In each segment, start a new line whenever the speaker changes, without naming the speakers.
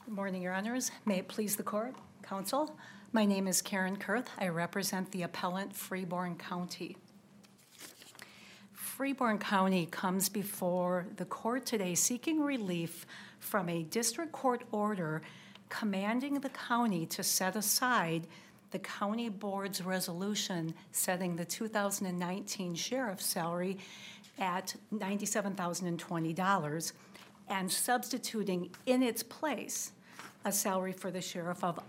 Good morning, Your Honors. May it please the Court, Counsel. My name is Karen Kurth. I represent the appellant Freeborn County. Freeborn County comes before the court today seeking relief from a district court order commanding the county to set aside the county board's resolution setting the 2019 sheriff's salary at $97,020 and substituting in its place a salary for the sheriff of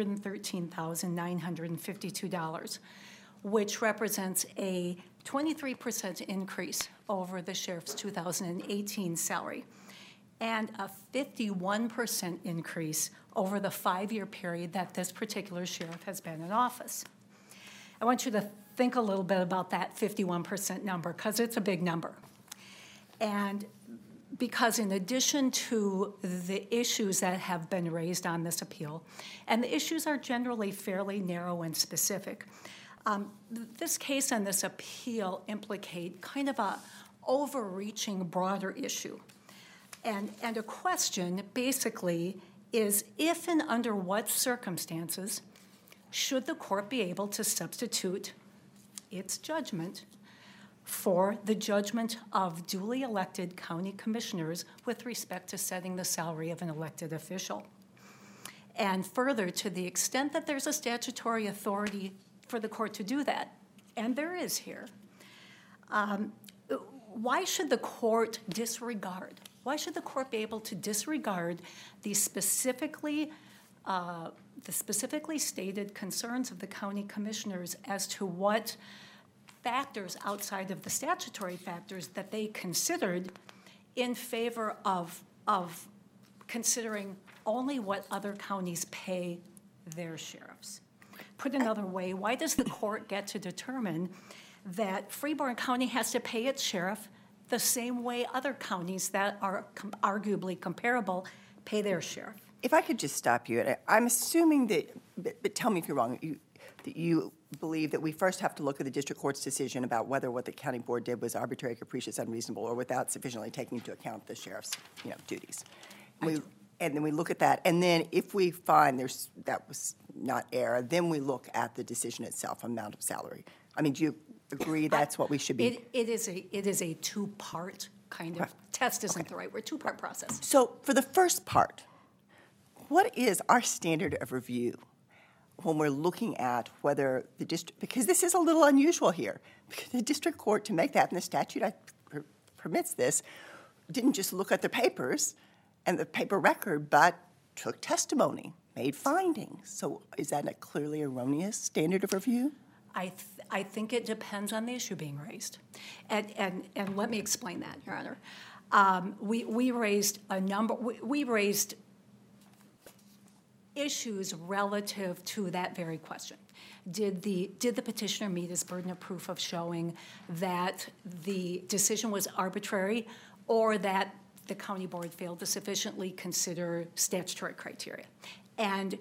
$113,952, which represents a 23% increase over the sheriff's 2018 salary and a 51% increase over the 5-year period that this particular sheriff has been in office. I want you to think a little bit about that 51% number because it's a big number. And because in addition to the issues that have been raised on this appeal, and the issues are generally fairly narrow and specific, this case and this appeal implicate kind of a overreaching, broader issue. And a question basically is if and under what circumstances should the court be able to substitute its judgment for the judgment of duly elected county commissioners with respect to setting the salary of an elected official. And further, to the extent that there's a statutory authority for the court to do that, and there is here, why should the court disregard? Why should the court be able to disregard the specifically stated concerns of the county commissioners as to what factors outside of the statutory factors that they considered in favor of considering only what other counties pay their sheriffs? Put another way, why does the court get to determine that Freeborn County has to pay its sheriff the same way other counties that are arguably comparable pay their sheriff?
If I could just stop you, I'm assuming that, but tell me if you're wrong, that you believe that we first have to look at the district court's decision about whether what the county board did was arbitrary, capricious, unreasonable, or without sufficiently taking into account the sheriff's duties. And then we look at that, and then if we find that was not error, then we look at the decision itself, amount of salary. I mean, do you agree that's what we should be?
It is a two-part kind of test, isn't the right word, two-part process.
So for the first part, what is our standard of review when we're looking at whether the district, because this is a little unusual here, because the district court, to make that, and the statute permits this, didn't just look at the papers and the paper record, but took testimony, made findings. So is that a clearly erroneous standard of review?
I think it depends on the issue being raised. And let me explain that, Your Honor. We raised issues relative to that very question. Did the petitioner meet his burden of proof of showing that the decision was arbitrary or that the county board failed to sufficiently consider statutory criteria? And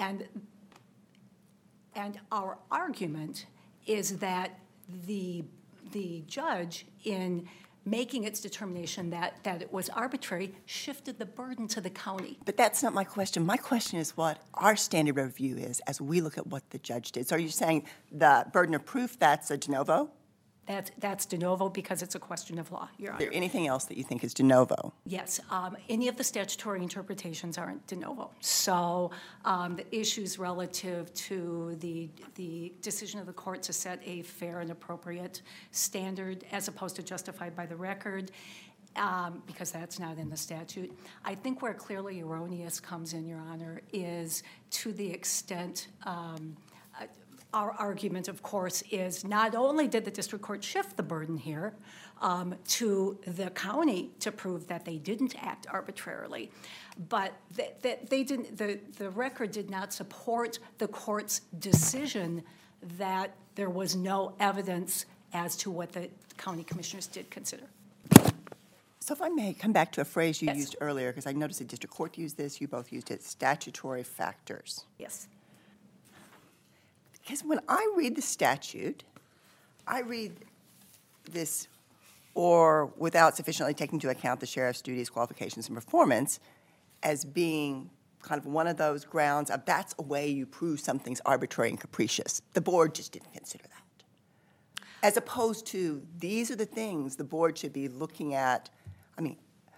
our argument is that the judge, in making its determination that it was arbitrary, shifted the burden to the county.
But that's not my question. My question is what our standard of review is as we look at what the judge did. So are you saying the burden of proof, that's a de novo?
That's de novo because it's a question of law, Your Honor.
Is there anything else that you think is de novo?
Yes. Any of the statutory interpretations aren't de novo. So the issues relative to the decision of the court to set a fair and appropriate standard as opposed to justified by the record, because that's not in the statute. I think where clearly erroneous comes in, Your Honor, is to the extent our argument, of course, is not only did the district court shift the burden here to the county to prove that they didn't act arbitrarily, but that they didn't. The record did not support the court's decision that there was no evidence as to what the county commissioners did consider.
So if I may come back to a phrase you
Yes.
used earlier, because I noticed the district court used this, you both used it, statutory factors.
Yes.
Because when I read the statute, I read this, or without sufficiently taking into account the sheriff's duties, qualifications, and performance, as being kind of one of those grounds of that's a way you prove something's arbitrary and capricious. The board just didn't consider that. As opposed to, these are the things the board should be looking at, I mean,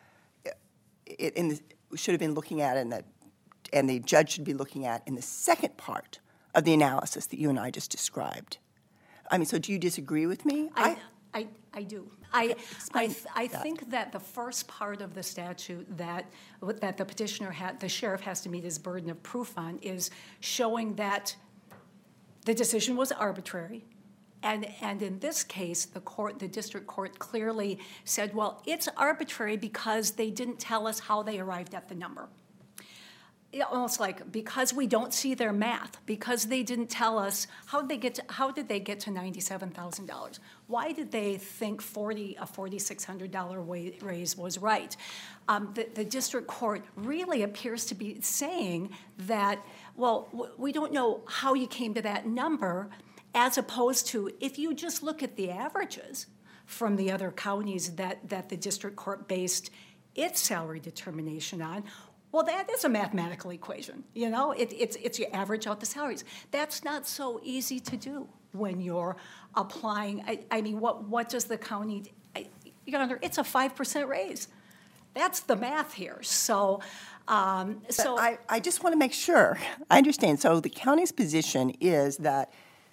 should have been looking at and the judge should be looking at in the second part of the analysis that you and I just described. I mean, so do you disagree with me?
I do. I
that.
think that the first part of the statute that the petitioner the sheriff has to meet his burden of proof on is showing that the decision was arbitrary. And in this case, the district court clearly said, well, it's arbitrary because they didn't tell us how they arrived at the number. Almost like because we don't see their math, because they didn't tell us how did they get to $97,000? Why did they think a $4,600 raise was right? The district court really appears to be saying that, well, we don't know how you came to that number, as opposed to if you just look at the averages from the other counties that the district court based its salary determination on. Well, that is a mathematical equation, you know? It's you average out the salaries. That's not so easy to do when you're applying. I mean, what does the county, Your Honor, it's a 5% raise. That's the math here. So
I just want to make sure I understand. So the county's position is that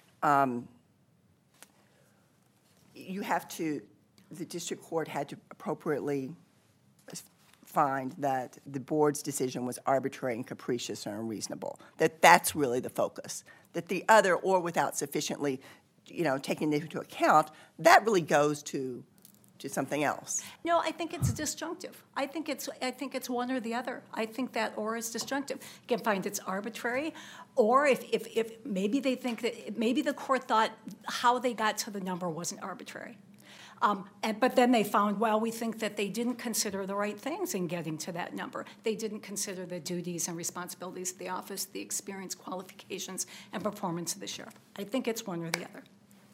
the district court had to appropriately find that the board's decision was arbitrary and capricious and unreasonable, that's really the focus. That the other, or without sufficiently, taking into account, that really goes to something else.
No, I think it's disjunctive. I think it's one or the other. I think that or is disjunctive. You can find it's arbitrary, or if maybe they think that maybe the court thought how they got to the number wasn't arbitrary. But then they found, well, we think that they didn't consider the right things in getting to that number. They didn't consider the duties and responsibilities of the office, the experience, qualifications, and performance of the sheriff. I think it's one or the other.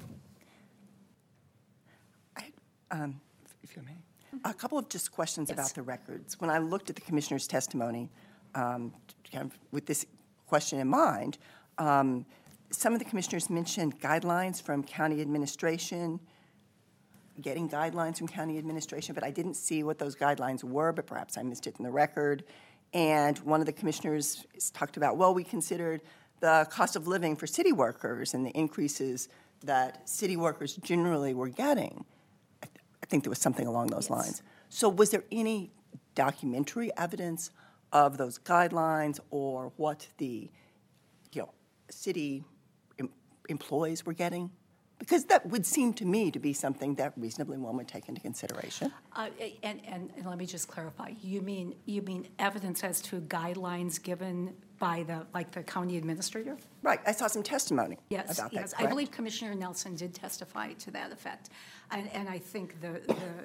If you may, a couple of just questions about the records. When I looked at the commissioner's testimony, kind of with this question in mind, some of the commissioners mentioned guidelines from county administration, getting guidelines from county administration, but I didn't see what those guidelines were, but perhaps I missed it in the record. And one of the commissioners talked about, well, we considered the cost of living for city workers and the increases that city workers generally were getting. I think there was something along those lines. So was there any documentary evidence of those guidelines or what the city employees were getting? Because that would seem to me to be something that reasonably one would take into consideration.
And let me just clarify. You mean evidence as to guidelines given by the county administrator?
Right. I saw some testimony about that.
Yes. I believe Commissioner Nelson did testify to that effect, and I think the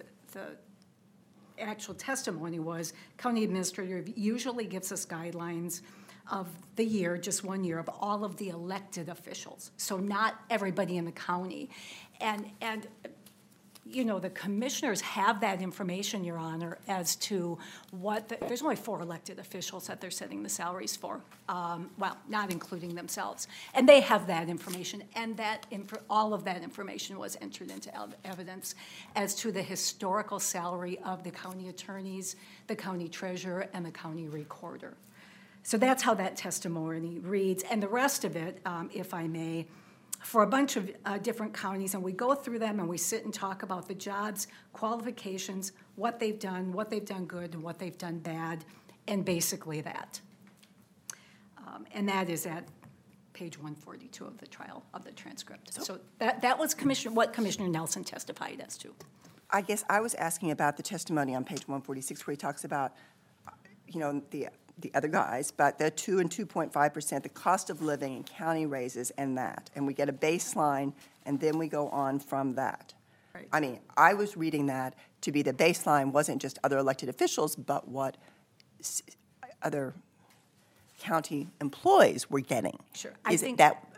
actual testimony was county administrator usually gives us guidelines of the year, just 1 year, of all of the elected officials. So not everybody in the county. And the commissioners have that information, Your Honor, as to there's only 4 elected officials that they're setting the salaries for, not including themselves. And they have that information, and all of that information was entered into evidence as to the historical salary of the county attorneys, the county treasurer, and the county recorder. So that's how that testimony reads. And the rest of it, if I may, for a bunch of different counties, and we go through them and we sit and talk about the jobs, qualifications, what they've done good, and what they've done bad, and basically that. And that is at page 142 of the transcript. So that was what Commissioner Nelson testified as to.
I guess I was asking about the testimony on page 146 where he talks about, the other guys, but the 2 and 2.5%, the cost of living and county raises and that. And we get a baseline, and then we go on from that.
Right.
I mean, I was reading that to be the baseline wasn't just other elected officials, but what other county employees were getting.
Sure.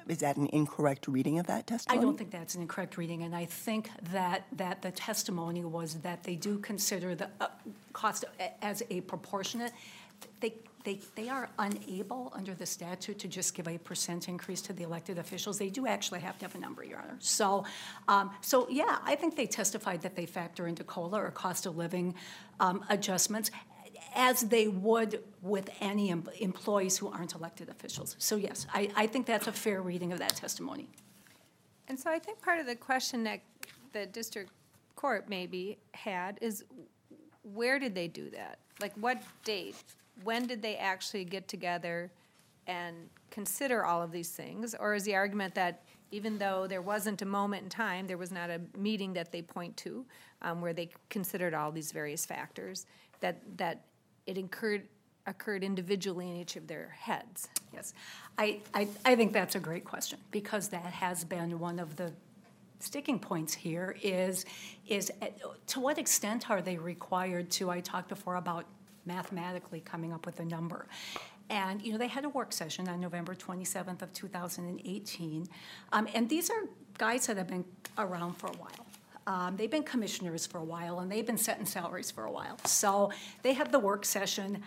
Is that an incorrect reading of that
I
testimony?
don't think that's an incorrect reading, and I think that the testimony was that they do consider the cost as a proportionate. They are unable, under the statute, to just give a % increase to the elected officials. They do actually have to have a number, Your Honor. So yeah, I think they testified that they factor into COLA or cost of living adjustments, as they would with any employees who aren't elected officials. So yes, I think that's a fair reading of that testimony.
And so I think part of the question that the district court maybe had is, where did they do that? Like, what date? When did they actually get together and consider all of these things? Or is the argument that even though there wasn't a moment in time, there was not a meeting that they point to where they considered all these various factors, that it occurred individually in each of their heads?
Yes, I think that's a great question, because that has been one of the sticking points here is to what extent are they required to, I talked before about mathematically coming up with a number. And, they had a work session on November 27th of 2018. And these are guys that have been around for a while. They've been commissioners for a while, and they've been setting salaries for a while. So they had the work session.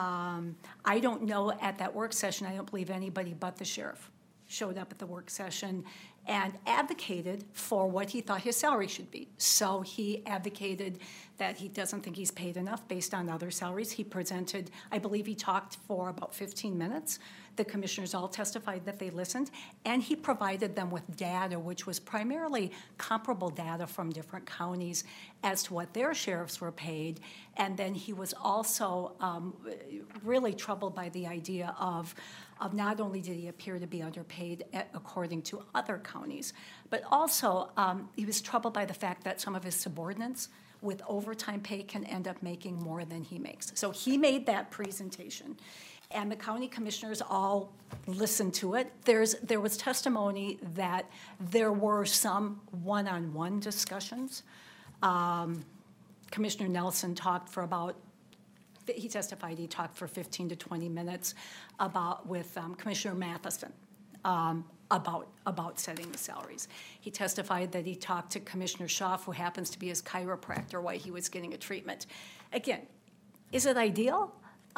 I don't know, at that work session, I don't believe anybody but the sheriff showed up at the work session and advocated for what he thought his salary should be. So he advocated that he doesn't think he's paid enough based on other salaries. He presented, I believe he talked for about 15 minutes. The commissioners all testified that they listened, and he provided them with data, which was primarily comparable data from different counties as to what their sheriffs were paid. And then he was also really troubled by the idea of not only did he appear to be underpaid according to other counties, but also he was troubled by the fact that some of his subordinates with overtime pay can end up making more than he makes. So he made that presentation, and the county commissioners all listened to it. There was testimony that there were some one-on-one discussions. Commissioner Nelson talked for about, he testified he talked for 15 to 20 minutes with Commissioner Matheson about setting the salaries. He testified that he talked to Commissioner Schaaf, who happens to be his chiropractor, while he was getting a treatment. Again, is it ideal?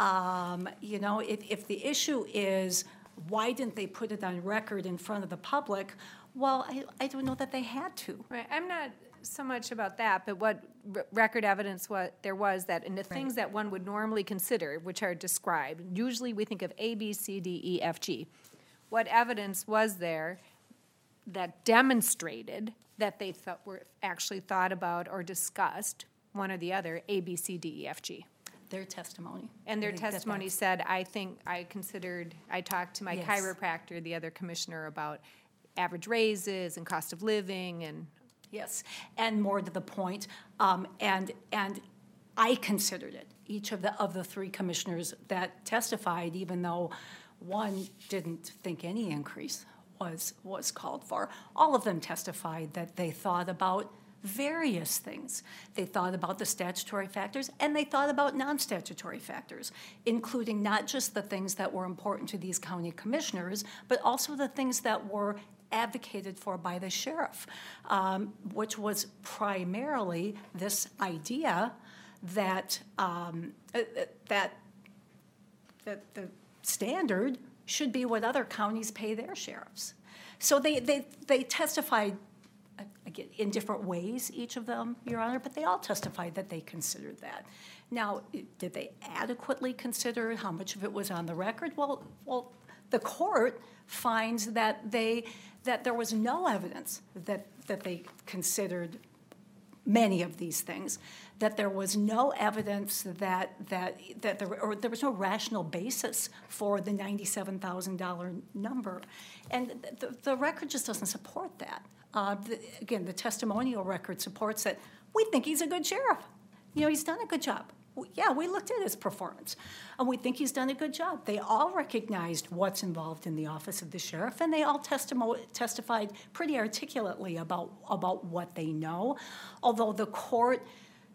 If the issue is why didn't they put it on record in front of the public, well, I don't know that they had to.
Right. I'm not so much about that, but what record evidence there was that in the things that one would normally consider, which are described, usually we think of A, B, C, D, E, F, G. What evidence was there that demonstrated that they actually thought about or discussed one or the other, A, B, C, D, E, F, G?
Their testimony.
And their testimony said, I talked to my
Yes.
chiropractor, the other commissioner, about average raises and cost of living and.
Yes, and more to the point, and I considered it. Each of the three commissioners that testified, even though one didn't think any increase was called for, all of them testified that they thought about various things. They thought about the statutory factors, and they thought about non-statutory factors, including not just the things that were important to these county commissioners, but also the things that were advocated for by the sheriff, which was primarily this idea that that the standard should be what other counties pay their sheriffs. So they testified, again, in different ways, each of them, Your Honor, but they all testified that they considered that. Now, did they adequately consider how much of it was on the record? Well, the court finds that there was no evidence that they considered many of these things, that there was no evidence that there was no rational basis for the $97,000 number, and the record just doesn't support that. Again, the testimonial record supports that we think he's a good sheriff. He's done a good job. Yeah, we looked at his performance, and we think he's done a good job. They all recognized what's involved in the office of the sheriff, and they all testified pretty articulately about what they know, although the court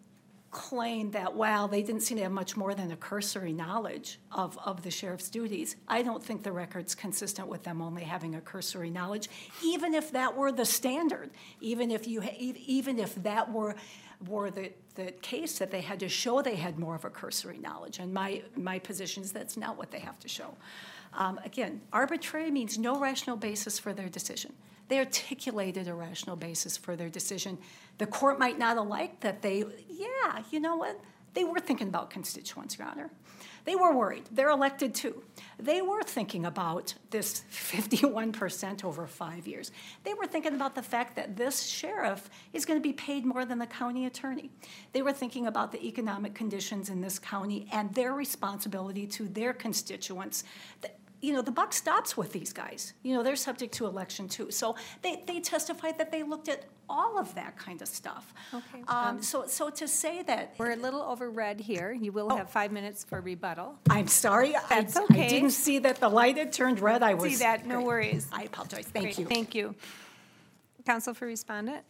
claim that, well, they didn't seem to have much more than a cursory knowledge of the sheriff's duties. I don't think the record's consistent with them only having a cursory knowledge, even if that were the standard, even if that were the case that they had to show they had more of a cursory knowledge. And my position is that's not what they have to show. Again, arbitrary means no rational basis for their decision. They articulated a rational basis for their decision. The court might not have liked that yeah, you know what? They were thinking about constituents, Your Honor. They were worried. They're elected too. They were thinking about this 51% over 5 years. They were thinking about the fact that this sheriff is going to be paid more than the county attorney. They were thinking about the economic conditions in this county and their responsibility to their constituents. You know, the buck stops with these guys. You know, they're subject to election too. So they testified that they looked at all of that kind of stuff.
Okay.
So to say that...
We're a little overread here. You will have 5 minutes for rebuttal.
I'm sorry.
That's
I
okay.
didn't see that the light had turned red. I was...
See that? No
Great.
worries.
I apologize. Thank
Great,
you.
Thank you. Counsel for respondent?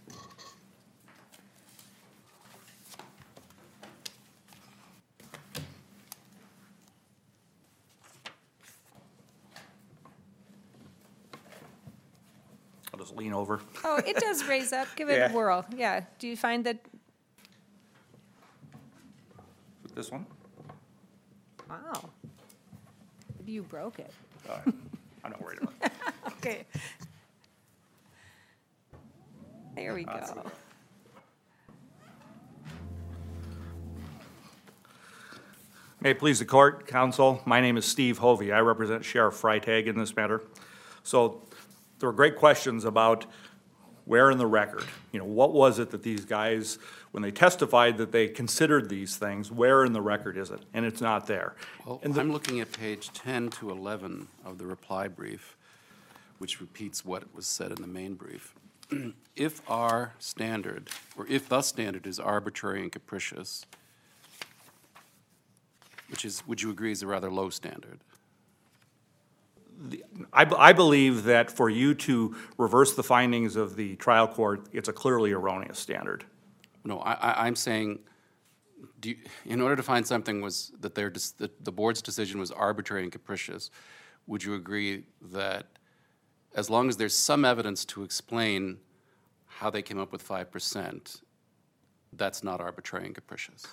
I'll just lean over.
Oh, it does raise up. Give it
Yeah.
a whirl. Yeah. Do you find that?
This one?
Wow. Maybe you broke it.
I'm not worried about it.
Okay. There we
That's
go.
it. May it please the court, counsel, my name is Steve Hovey. I represent Sheriff Freitag in this matter. So there were great questions about where in the record, you know, what was it that these guys, when they testified that they considered these things, where in the record is it? And it's not there.
Well,
And
I'm looking at page 10 to 11 of the reply brief, which repeats what was said in the main brief. If our standard, or if the standard is arbitrary and capricious, which is, would you agree, is a rather low standard?
I believe that for you to reverse the findings of the trial court, it's a clearly erroneous standard.
No, I'm saying, in order to find something was that the board's decision was arbitrary and capricious, would you agree that as long as there's some evidence to explain how they came up with 5%, that's not arbitrary and capricious?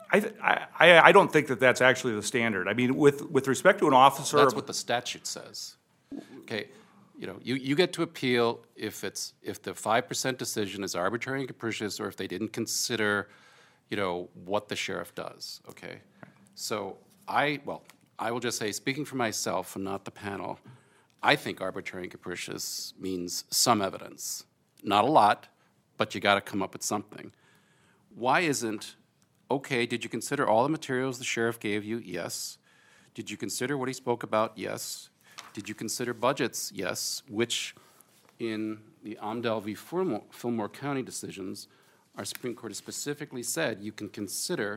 I don't think that that's actually the standard. I mean, with respect to an officer.
That's what the statute says. Okay, you know, you get to appeal if the 5% decision is arbitrary and capricious, or if they didn't consider, you know, what the sheriff does. Okay, so I will just say, speaking for myself and not the panel, I think arbitrary and capricious means some evidence, not a lot, but you got to come up with something. Why isn't? Okay, did you consider all the materials the sheriff gave you? Yes. Did you consider what he spoke about? Yes. Did you consider budgets? Yes, which in the Amdel v. Fillmore County decisions, our Supreme Court has specifically said you can consider,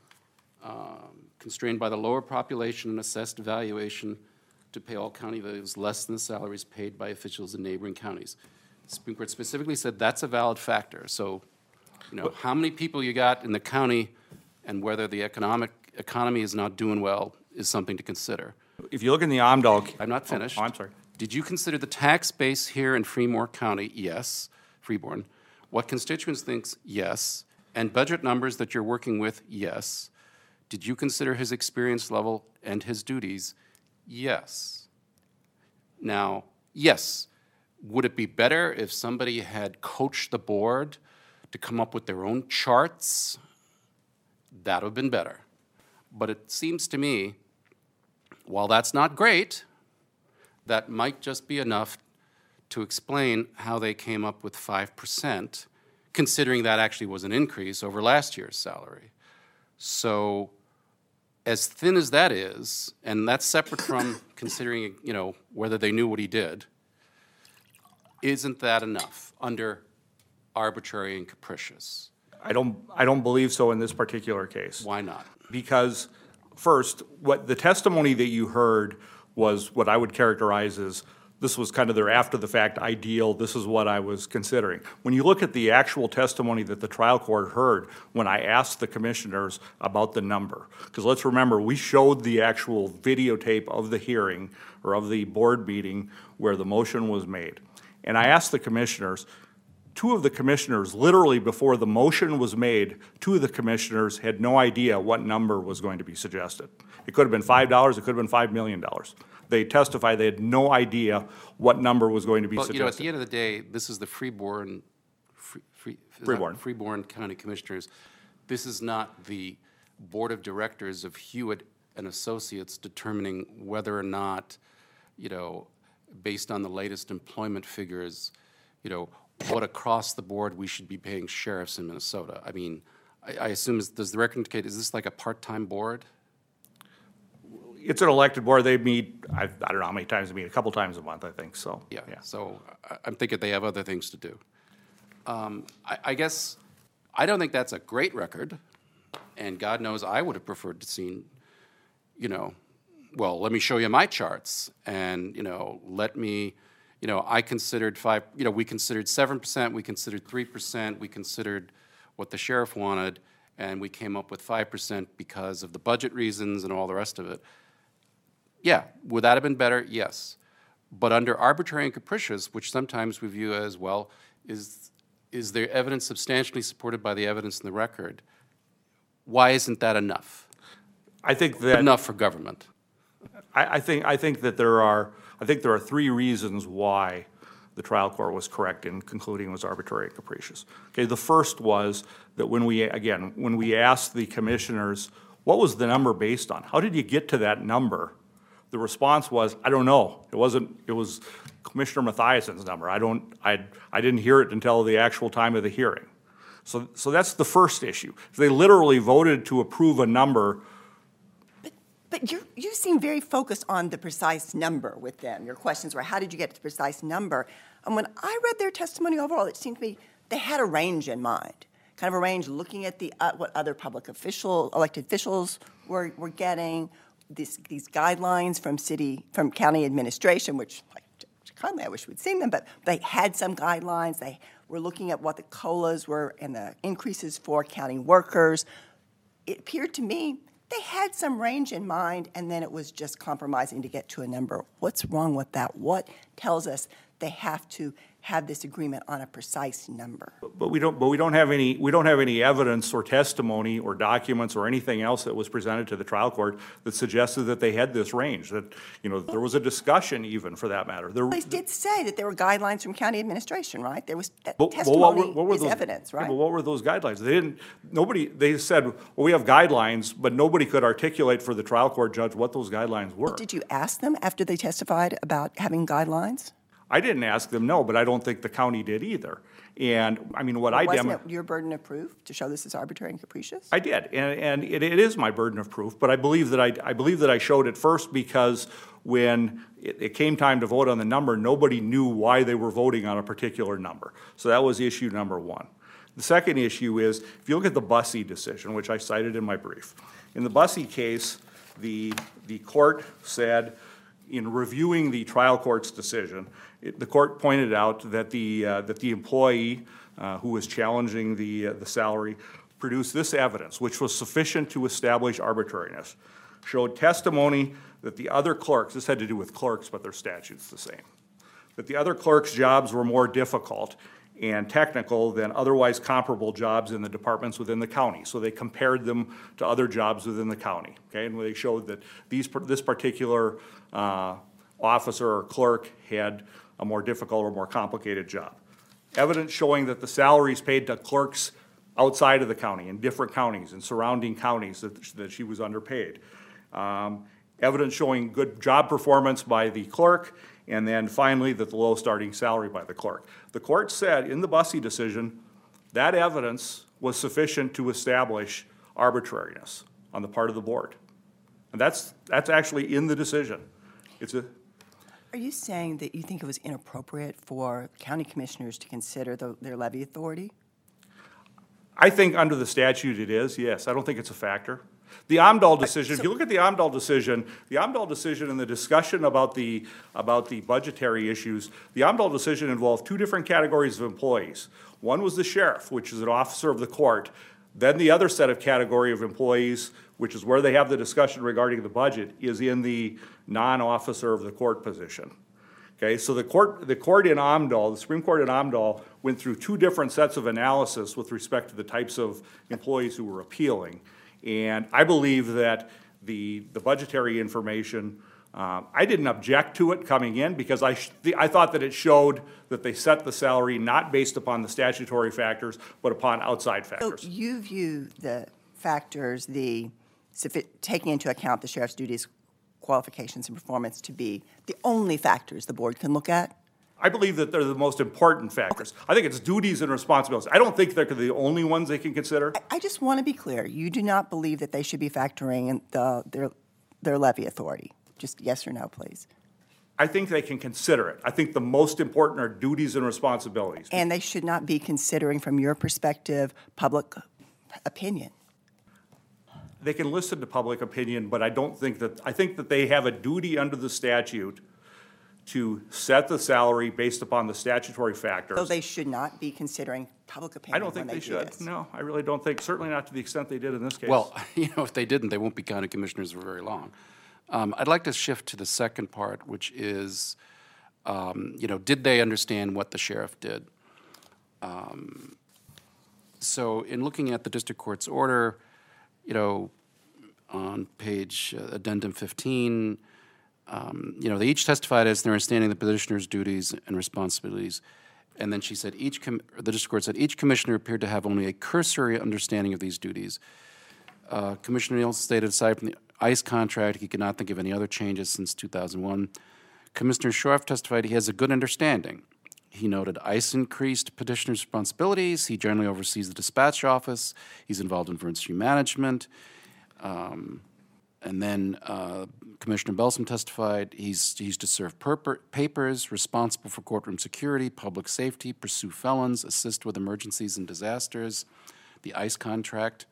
constrained by the lower population and assessed valuation to pay all county values less than the salaries paid by officials in neighboring counties. The Supreme Court specifically said that's a valid factor. So, you know, how many people you got in the county and whether the economy is not doing well is something to consider.
If you look in the Amdahl.
I'm not finished.
Oh, I'm sorry.
Did you consider the tax base here in Fremont County? Yes. Freeborn. What constituents thinks? Yes. And budget numbers that you're working with? Yes. Did you consider his experience level and his duties? Yes. Now, yes. Would it be better if somebody had coached the board to come up with their own charts? That would have been better. But it seems to me, while that's not great, that might just be enough to explain how they came up with 5%, considering that actually was an increase over last year's salary. So as thin as that is, and that's separate from considering, you know, whether they knew what he did, isn't that enough under arbitrary and capricious?
I don't believe so in this particular case.
Why not?
Because first, what the testimony that you heard was what I would characterize as this was kind of their after-the-fact ideal, this is what I was considering. When you look at the actual testimony that the trial court heard when I asked the commissioners about the number, because let's remember, we showed the actual videotape of the hearing or of the board meeting where the motion was made. And I asked the commissioners, two of the commissioners, literally before the motion was made, two of the commissioners had no idea what number was going to be suggested. It could have been $5, it could have been $5 million. They testified they had no idea what number was going to be
Well,
suggested.
you know, at the end of the day, this is the Freeborn County Commissioners. This is not the Board of Directors of Hewitt and Associates determining whether or not, you know, based on the latest employment figures, you know, what across the board we should be paying sheriffs in Minnesota. I mean, I assume, does the record indicate, is this like a part-time board?
It's an elected board. They meet, I don't know how many times they meet, a couple times a month, I think, so.
Yeah, so I'm thinking they have other things to do. I guess, I don't think that's a great record, and God knows I would have preferred to seen, you know, well, let me show you my charts, and, you know, let me, you know, I considered we considered 7%, we considered 3%, we considered what the sheriff wanted, and we came up with 5% because of the budget reasons and all the rest of it. Yeah, would that have been better? Yes. But under arbitrary and capricious, which sometimes we view as, well, is there evidence substantially supported by the evidence in the record? Why isn't that enough?
I think that
Enough for government.
I think that there are three reasons why the trial court was correct in concluding it was arbitrary and capricious. Okay, the first was that when we asked the commissioners, what was the number based on? How did you get to that number? The response was, I don't know. It was Commissioner Mathiason's number. I didn't hear it until the actual time of the hearing. So that's the first issue. They literally voted to approve a number.
But you seem very focused on the precise number with them. Your questions were, how did you get to the precise number? And when I read their testimony overall, it seemed to me they had a range in mind, kind of a range looking at what other public elected officials were getting, these guidelines from county administration, which I wish we'd seen them, but they had some guidelines. They were looking at what the COLAs were and the increases for county workers. It appeared to me they had some range in mind, and then it was just compromising to get to a number. What's wrong with that? What tells us they have to have this agreement on a precise number?
But we don't have any evidence or testimony or documents or anything else that was presented to the trial court that suggested that they had this range, that, you know, there was a discussion even for that matter.
They did say that there were guidelines from county administration, right? There was that
What
testimony
were
is
those,
evidence, right?
Yeah, but what were those guidelines? They said, well, we have guidelines, but nobody could articulate for the trial court judge what those guidelines were.
Did you ask them after they testified about having guidelines?
I didn't ask them, no, but I don't think the county did either. And, I mean,
Wasn't it your burden of proof to show this is arbitrary and capricious?
I did, and it is my burden of proof, but I believe that I showed it first because when it came time to vote on the number, nobody knew why they were voting on a particular number. So that was issue number one. The second issue is, if you look at the Busse decision, which I cited in my brief, in the Busse case, the court said, in reviewing the trial court's decision, the court pointed out that the employee who was challenging the salary produced this evidence, which was sufficient to establish arbitrariness, showed testimony that the other clerks, this had to do with clerks, but their statute's the same, that the other clerks' jobs were more difficult and technical than otherwise comparable jobs in the departments within the county. So they compared them to other jobs within the county, okay? And they showed that this particular officer or clerk had a more difficult or more complicated job. Evidence showing that the salaries paid to clerks outside of the county, in different counties and surrounding counties, that she was underpaid. Evidence showing good job performance by the clerk, and then finally that the low starting salary by the clerk. The court said in the Busse decision that evidence was sufficient to establish arbitrariness on the part of the board. And that's actually in the decision.
Are you saying that you think it was inappropriate for county commissioners to consider their levy authority?
I think under the statute it is, yes. I don't think it's a factor. The Omdahl decision, if you look at the Omdahl decision and the discussion about the budgetary issues, the Omdahl decision involved two different categories of employees. One was the sheriff, which is an officer of the court. Then the other set of category of employees, which is where they have the discussion regarding the budget, is in the non-officer of the court position. Okay, so the court in Omdahl, the Supreme Court in Omdahl, went through two different sets of analysis with respect to the types of employees who were appealing. And I believe that the budgetary information, I didn't object to it coming in because I thought that it showed that they set the salary not based upon the statutory factors, but upon outside
So
factors.
you view the factors, taking into account the sheriff's duties, qualifications, and performance to be the only factors the board can look at?
I believe that they're the most important factors. I think it's duties and responsibilities. I don't think they're the only ones they can consider.
I just want to be clear. You do not believe that they should be factoring in their levy authority? Just yes or no, please.
I think they can consider it. I think the most important are duties and responsibilities.
And they should not be considering, from your perspective, public opinion.
They can listen to public opinion, but I think that they have a duty under the statute to set the salary based upon the statutory factors.
So they should not be considering public
I
opinion
don't think
when
they
do
should.
this.
No, I really don't think, certainly not to the extent they did in this case.
Well, if they didn't, they won't be county commissioners for very long. I'd like to shift to the second part, which is, did they understand what the sheriff did? So in looking at the district court's order, on page addendum 15, they each testified as their understanding of the petitioner's duties and responsibilities. And then she said, the district court said, each commissioner appeared to have only a cursory understanding of these duties. Commissioner Nielsen stated, aside from the ICE contract, he could not think of any other changes since 2001. Commissioner Schorf testified he has a good understanding. He noted ICE increased petitioner's responsibilities. He generally oversees the dispatch office. He's involved in emergency management. And then Commissioner Belsom testified he's to serve papers, responsible for courtroom security, public safety, pursue felons, assist with emergencies and disasters, the ICE contract.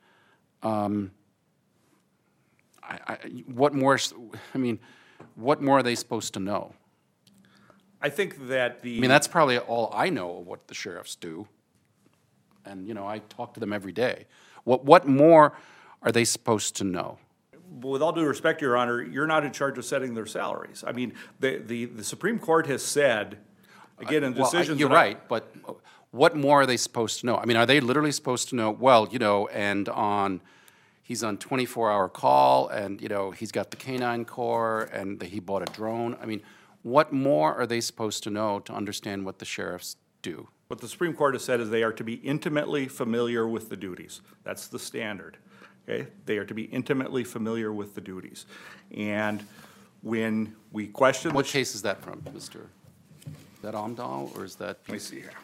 What more? What more are they supposed to know?
I think that
that's probably all I know of what the sheriffs do. And, I talk to them every day. What more are they supposed to know?
with all due respect, Your Honor, you're not in charge of setting their salaries. I mean, the Supreme Court has said, again, in decisions.
You're right, but what more are they supposed to know? I mean, are they literally supposed to know, well, and he's on 24-hour call, and, he's got the Canine Corps, and he bought a drone? I mean, what more are they supposed to know to understand what the sheriffs do?
What the Supreme Court has said is they are to be intimately familiar with the duties. That's the standard, okay? They are to be intimately familiar with the duties. And when we question...
What case is that from, Mr.? Is that Omdahl, or is that...
Let me see here.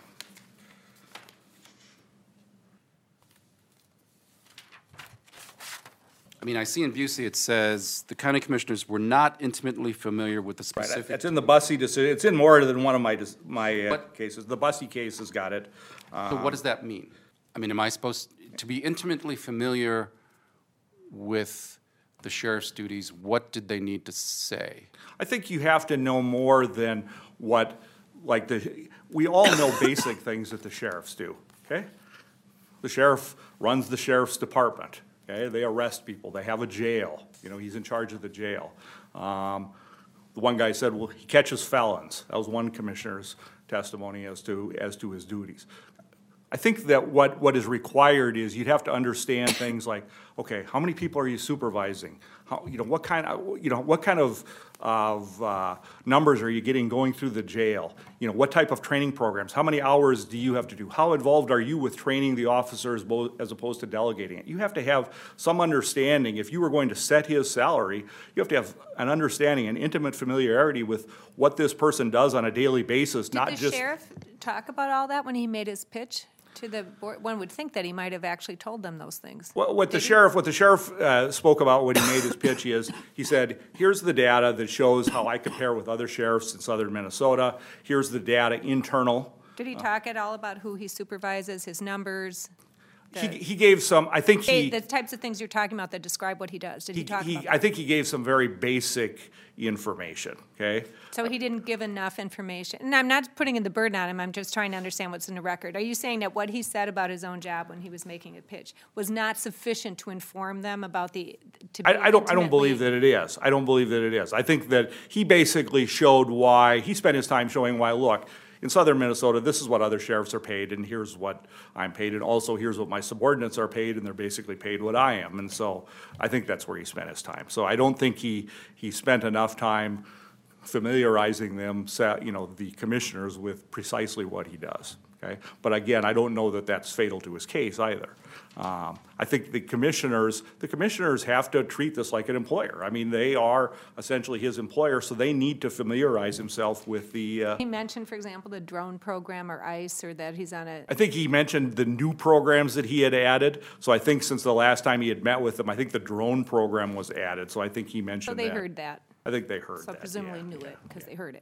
I mean, I see in Busey it says the county commissioners were not intimately familiar with the
Right,
specific...
it's in the Bussey decision. It's in more than one of my
What?
cases. The Bussey case has got it.
So what does that mean? I mean, am I supposed to be intimately familiar with the sheriff's duties? What did they need to say?
I think you have to know more than what, we all know basic things that the sheriffs do, okay? The sheriff runs the sheriff's department, okay? They arrest people, they have a jail, he's in charge of the jail. The one guy said, well, he catches felons. That was one commissioner's testimony as to his duties. I think that what is required is you'd have to understand things like, okay, how many people are you supervising? How, what kind of numbers are you getting going through the jail? What type of training programs? How many hours do you have to do? How involved are you with training the officers as opposed to delegating it? You have to have some understanding. If you were going to set his salary, you have to have an understanding, an intimate familiarity with what this person does on a daily basis, not just...
Did the sheriff talk about all that when he made his pitch to the board? One would think that he might have actually told them those things.
What the sheriff spoke about when he made his pitch is, he said, here's the data that shows how I compare with other sheriffs in southern Minnesota. Here's the data internal.
Did he talk at all about who he supervises, his numbers?
He gave some, I think
The types of things you're talking about that describe what he does, did he talk about that?
I think he gave some very basic information, okay?
So he didn't give enough information. And I'm not putting the burden on him, I'm just trying to understand what's in the record. Are you saying that what he said about his own job when he was making a pitch was not sufficient to inform them about
I don't believe that it is. I don't believe that it is. I think that he basically showed why, he spent his time showing why, look, in southern Minnesota, this is what other sheriffs are paid, and here's what I'm paid, and also here's what my subordinates are paid, and they're basically paid what I am. And so I think that's where he spent his time. So I don't think he spent enough time familiarizing them, the commissioners with precisely what he does, okay? But again, I don't know that that's fatal to his case either. I think the commissioners have to treat this like an employer. I mean, they are essentially his employer, so they need to familiarize himself with the.
He mentioned, for example, the drone program or ICE, or that he's on a.
I think he mentioned the new programs that he had added. So I think since the last time he had met with them, I think the drone program was added. So I think he mentioned that.
So they heard that.
I think they heard that.
So presumably knew it because they heard it.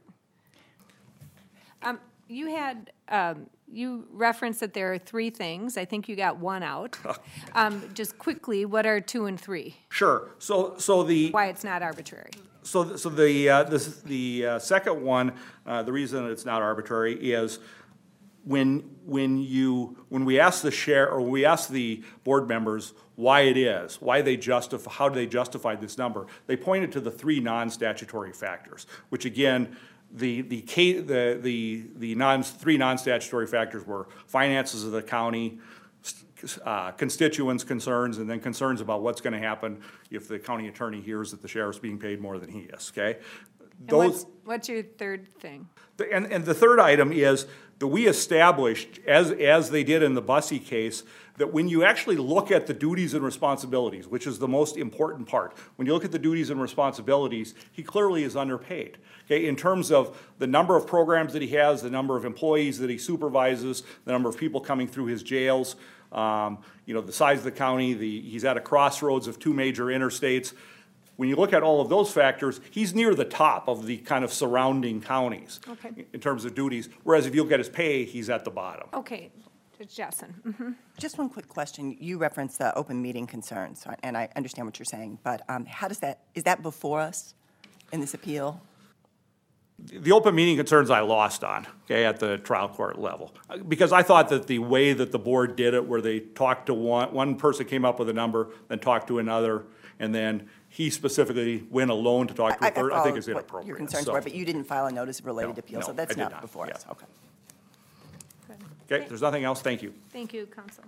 You had, you referenced that there are 3 things. I think you got 1 out. Just quickly, what are 2 and 3?
Sure. So the.
Why it's not arbitrary?
So the second one, the reason it's not arbitrary is when we ask the board members why it is, how do they justify this number, they pointed to the 3 non-statutory factors, which again, the 3 non-statutory factors were finances of the county, constituents' concerns, and then concerns about what's going to happen if the county attorney hears that the sheriff's being paid more than he is, okay?
And what's your third thing?
And the third item is that we established, as they did in the Bussey case, that when you actually look at the duties and responsibilities, which is the most important part, when you look at the duties and responsibilities, he clearly is underpaid. Okay, in terms of the number of programs that he has, the number of employees that he supervises, the number of people coming through his jails, the size of the county, he's at a crossroads of 2 major interstates. When you look at all of those factors, he's near the top of the kind of surrounding counties in terms of duties, whereas if you look at his pay, he's at the bottom.
Okay, Judge Jessen. Mm-hmm.
Just one quick question. You referenced the open meeting concerns, and I understand what you're saying, but is that before us in this appeal?
The open meeting concerns I lost on, okay, at the trial court level. Because I thought that the way that the board did it, where they talked to one person came up with a number, then talked to another, and then he specifically went alone to talk to a third, I think is inappropriate.
What your concerns were, but you didn't file a notice of related appeal, so that's not before us. Okay.
Okay, if there's nothing else, thank you.
Thank you, Counsel.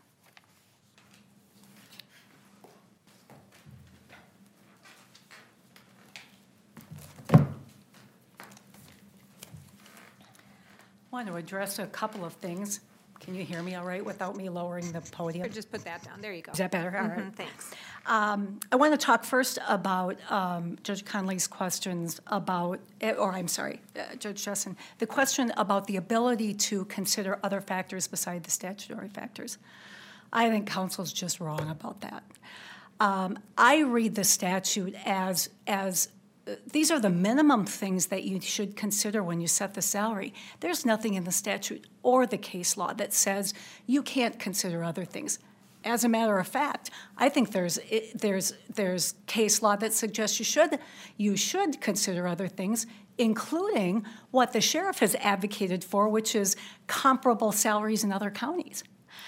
I want to address a couple of things. Can you hear me all right without me lowering the podium?
Or just put that down, there you go.
Is that better? All right.
Thanks.
I want to talk first about Judge Conley's questions about, Judge Jessen, the question about the ability to consider other factors beside the statutory factors. I think counsel's just wrong about that. I read the statute as these are the minimum things that you should consider when you set the salary. There's nothing in the statute or the case law that says you can't consider other things. As a matter of fact, I think there's case law that suggests you should consider other things, including what the sheriff has advocated for, which is comparable salaries in other counties.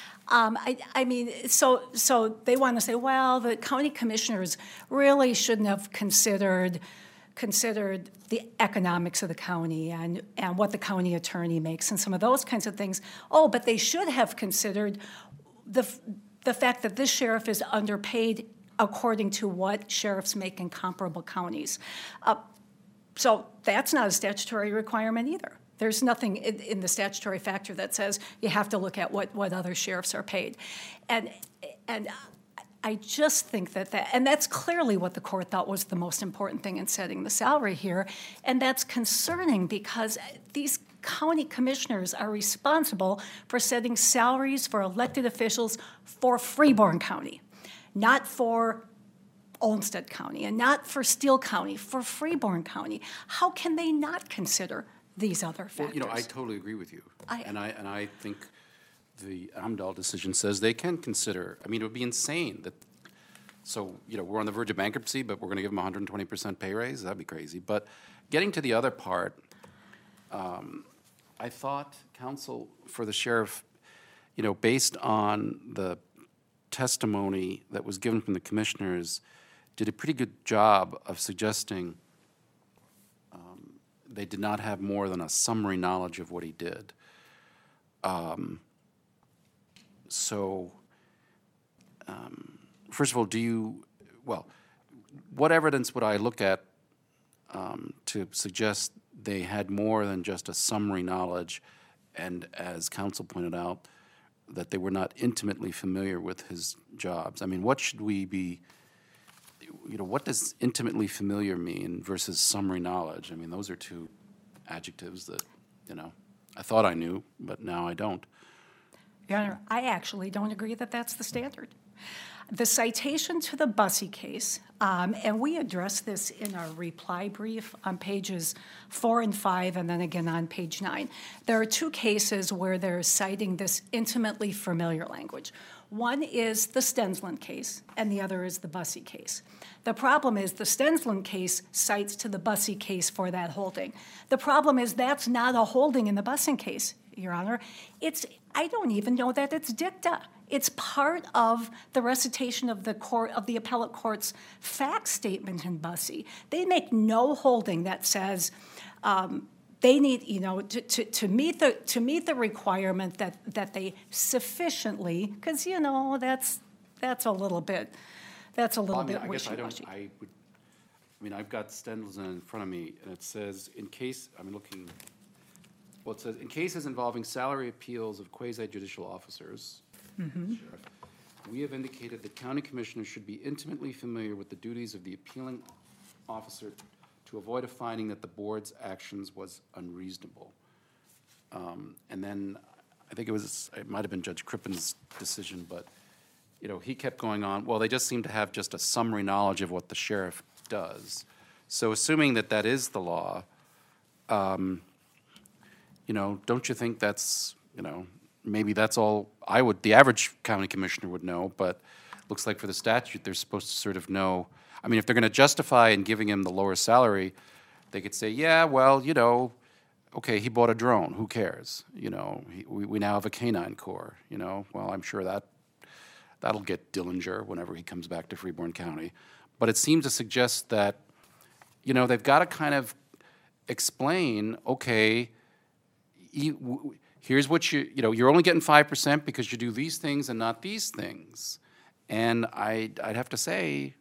So they want to say, well, the county commissioners really shouldn't have considered the economics of the county and what the county attorney makes and some of those kinds of things. Oh, but they should have considered the fact that this sheriff is underpaid according to what sheriffs make in comparable counties. So that's not a statutory requirement either. There's nothing in the statutory factor that says you have to look at what other sheriffs are paid. And I just think and that's clearly what the court thought was the most important thing in setting the salary here. And that's concerning because these county commissioners are responsible for setting salaries for elected officials for Freeborn County, not for Olmsted County, and not for Steele County, for Freeborn County. How can they not consider these other factors?
Well, I totally agree with you. And I think the Amdahl decision says they can consider, I mean, it would be insane that, so, we're on the verge of bankruptcy, but we're going to give them 120% pay raise? That'd be crazy. But getting to the other part, I thought counsel for the sheriff, based on the testimony that was given from the commissioners, did a pretty good job of suggesting they did not have more than a summary knowledge of what he did. First of all, what evidence would I look at to suggest they had more than just a summary knowledge, and as counsel pointed out, that they were not intimately familiar with his jobs? I mean, what should we be, what does intimately familiar mean versus summary knowledge? I mean, those are two adjectives that, I thought I knew, but now I don't.
Your Honor, I actually don't agree that that's the standard. The citation to the Bussey case, and we addressed this in our reply brief on pages 4 and 5, and then again on page 9. There are two cases where they're citing this intimately familiar language. One is the Stensland case, and the other is the Bussey case. The problem is the Stensland case cites to the Bussey case for that holding. The problem is that's not a holding in the Bussey case, Your Honor. I don't even know that it's dicta. It's part of the recitation of the appellate court's fact statement in Bussey. They make no holding that says they need, to meet the requirement that they sufficiently, because that's a little bit wishy-washy.
I've got Stensland in front of me, and it says, it says, in cases involving salary appeals of quasi-judicial officers, Sheriff, we have indicated that county commissioners should be intimately familiar with the duties of the appealing officer to avoid a finding that the board's actions was unreasonable. And then I think it might have been Judge Crippen's decision, but he kept going on. Well, they just seem to have just a summary knowledge of what the sheriff does. So assuming that is the law, don't you think that's, maybe that's all the average county commissioner would know, but looks like for the statute, they're supposed to sort of know. I mean, if they're going to justify in giving him the lower salary, they could say, yeah, well, okay, he bought a drone, who cares? We now have a canine corps, well, I'm sure that'll get Dillinger whenever he comes back to Freeborn County. But it seems to suggest that, they've got to kind of explain, okay, here's what you're only getting 5% because you do these things and not these things. And I'd have to say,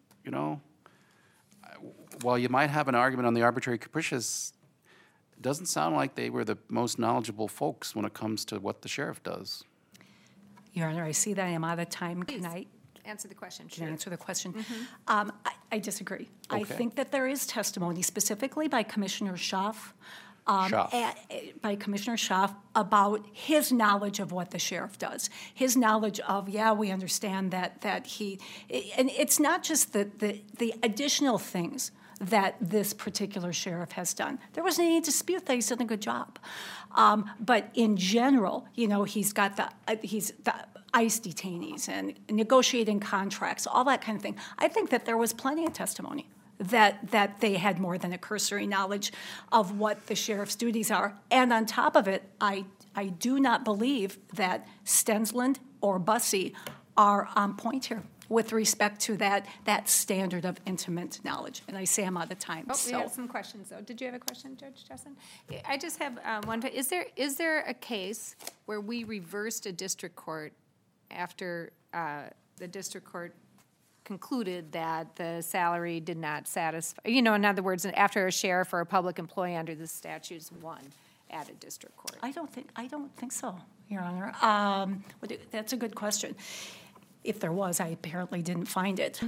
while you might have an argument on the arbitrary capricious, it doesn't sound like they were the most knowledgeable folks when it comes to what the sheriff does.
Your Honor, I see that I am out of time.
Please.
Can I
Answer the question,
Can I
sure.
answer the question?
Mm-hmm.
I disagree. I
Okay.
think that there is testimony, specifically by Commissioner Schaaf, by Commissioner Schaaf, about his knowledge of what the sheriff does. His knowledge of, we understand that he, and it's not just the additional things that this particular sheriff has done. There wasn't any dispute that he's done a good job. But in general, he's got the ICE detainees and negotiating contracts, all that kind of thing. I think that there was plenty of testimony that they had more than a cursory knowledge of what the sheriff's duties are. And on top of it, I do not believe that Stensland or Bussey are on point here with respect to that standard of intimate knowledge. And I say I'm out of time.
We have some questions, though. Did you have a question, Judge Jessen? I just have one. Is there a case where we reversed a district court after the district court concluded that the salary did not satisfy, in other words, after a sheriff or a public employee under the statutes won at a district court?
I don't think so, Your Honor. That's a good question. If there was, I apparently didn't find it.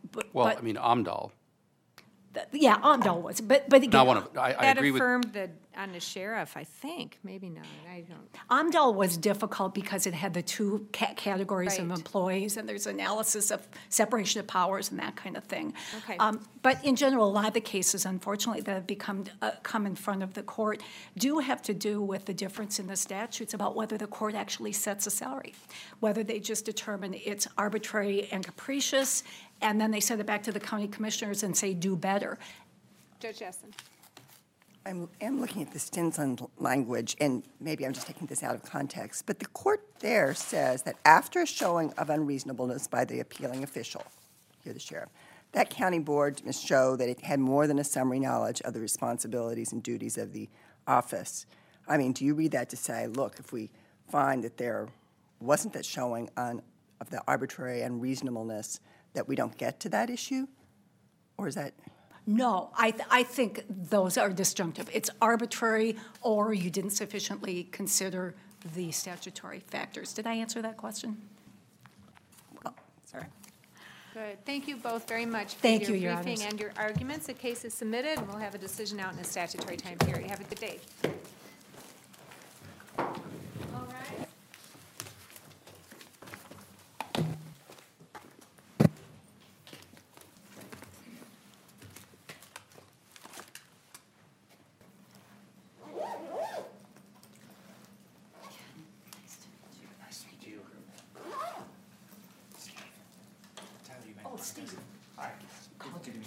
Amdahl.
Amdahl was, but again,
Not one of, I
That
agree with.
affirmed on the sheriff, I think, maybe not, I don't.
Amdahl was difficult because it had the two categories of
Right.
employees, and there's analysis of separation of powers and that kind of thing.
Okay.
But in general, a lot of the cases, unfortunately, that have come in front of the court do have to do with the difference in the statutes about whether the court actually sets a salary, whether they just determine it's arbitrary and capricious, and then they send it back to the county commissioners and say, do better.
Judge Jessen.
I'm looking at the Stinson language, and maybe I'm just taking this out of context, but the court there says that after a showing of unreasonableness by the appealing official, here the sheriff, that county board must show that it had more than a summary knowledge of the responsibilities and duties of the office. I mean, do you read that to say, look, if we find that there wasn't that showing of the arbitrary unreasonableness, that we don't get to that issue? Or is that...
No, I think those are disjunctive. It's arbitrary, or you didn't sufficiently consider the statutory factors. Did I answer that question?
Sorry.
Good. Thank you both very much for
Thank you,
your
Your
briefing
Honors.
and your arguments. The case is submitted, and we'll have a decision out in a statutory time period. Have a good day.